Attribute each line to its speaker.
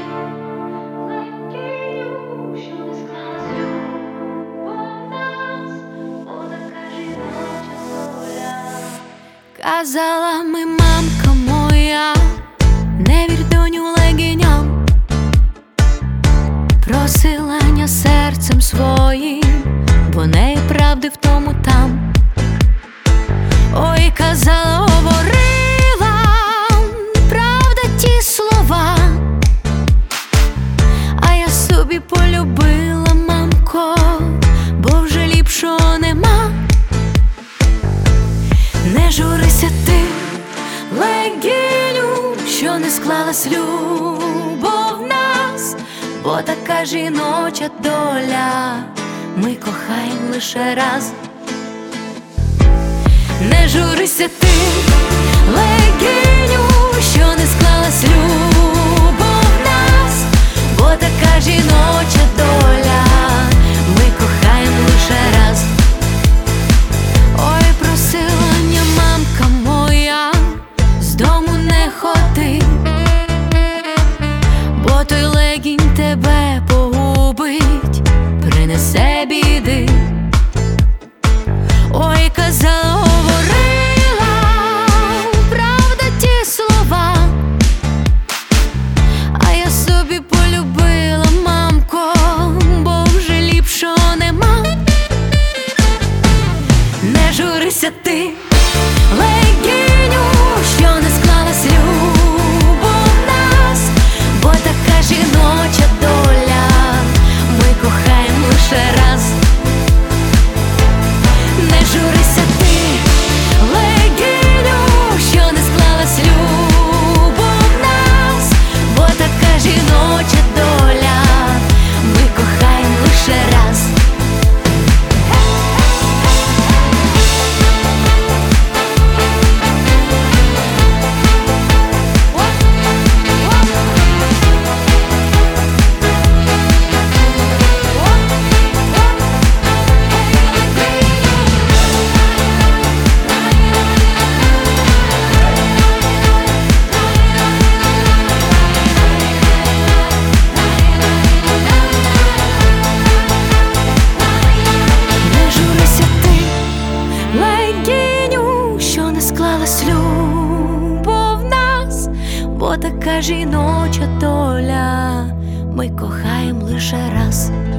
Speaker 1: Казала ми, мамка моя, не вір, доню, легеням, просилання серцем своїм, бо не є правди в тому там. Ой, казала, говорила, правда ті слова, а я собі полюбила, мамко, бо вже ліпшого нема. Не журися ти, легіню, що не склалась любов в нас, бо така жіноча доля, ми кохаємо лише раз. Не журися ти, легіню, що не склалась любов в нас, бо така жіноча доля, ми кохаємо лише раз. Ой, просилання, мамка моя, з дому не ходи, бо той легінь тебе погубить, принесе біди. Ой, казала, говорила, правда ті слова, а я собі полюбила, мамко, бо вже ліпшого нема. Не журися ти, легіню, що не склалась любов в нас, бо така жіноча доля, ми кохаємо лише раз. Не журися ти, легіню, що не склалась любов в нас, бо така жіноча доля, ми кохаємо лише раз. Склалась любов в нас, бо така жіноча доля, ми кохаємо лише раз.